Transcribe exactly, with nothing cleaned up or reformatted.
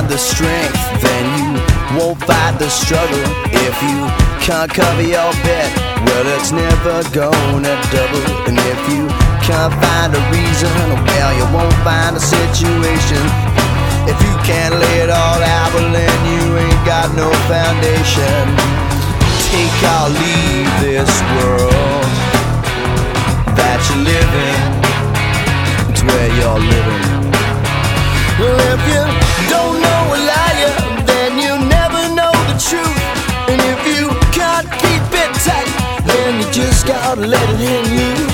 the strength, then you won't fight the struggle. If you can't cover your bet, well, it's never gonna double. And if you can't find a reason, well, you won't find a situation. If you can't lay it all out, well, then you ain't got no foundation. Take or leave this world that you're living. It's where you're living. Well, if you don't know a liar, then you never know the truth. And if you can't keep it tight, then you just gotta let it hit you.